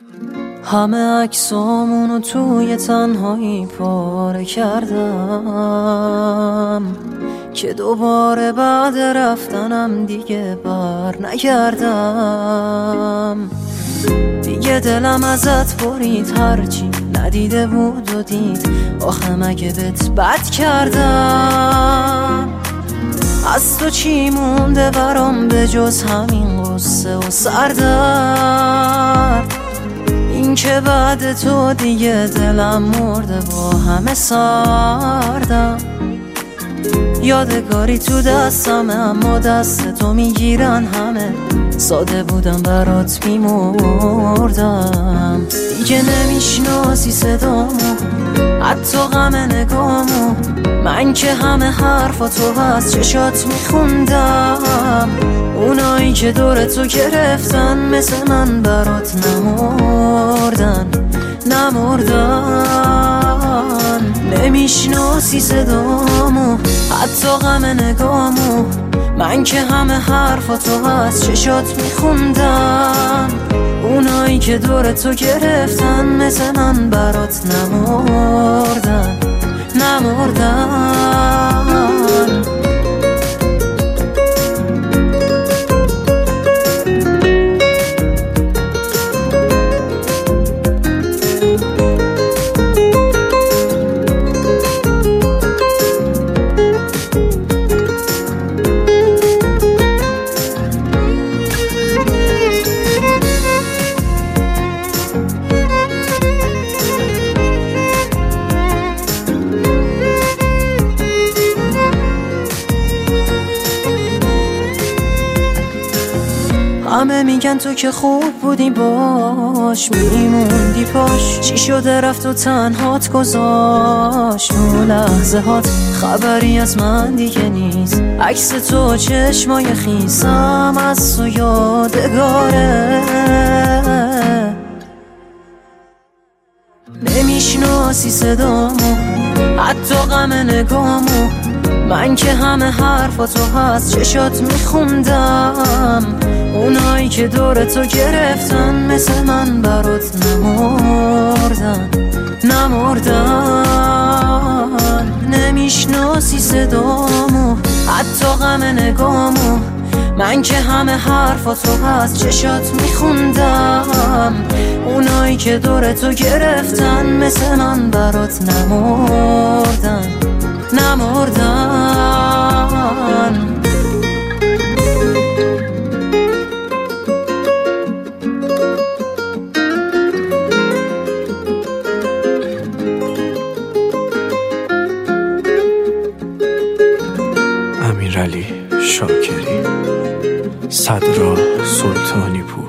همه عکسامونو توی تنهایی پاره کردم که دوباره بعد رفتنم دیگه بر نگردم. دیگه دلم ازت برید، هرچی ندیده بود و دید، آخه مگه بهت بد کردم؟ از تو چی مونده برام به جز همین غصه و سردرد؟ این که بعد تو دیگه دلم مرده با همه سردم. یادگاری تو دستمه اما دست تو میگیرن همه، ساده بودم برات میمردم. دیگه نمیشناسی صدامو، حتی غم نگامو، من که همه حرفاتو از چشات میخوندم. اونایی که دور تو گرفتن مثل من برات نمردن. نمیشناسی صدامو، حتی غم نگامو، من که همه حرفاتو از چشات میخوندم. اونایی که دور تو گرفتن مثل من برات نمردن. همه میگن تو که خوب بودی باش، میموندی پاش، چی شده رفت و تنهات گذاشت. تو لحظه هات خبری از من دیگه نیست، عکس تو چشمای خیسم از تو یادگاره. نمیشناسی صدامو، حتی غم نگامو، من که همه حرفاتو از چشات میخوندم. اونایی که دور تو گرفتن مثل من برات نمردن. نمیشناسی صدامو، حتی غم نگامو، من که همه حرفاتو از چشات میخوندم. اونایی که دور تو گرفتن مثل من برات نمردن. امیرعلی شاکری، صدرا سلطانی پور.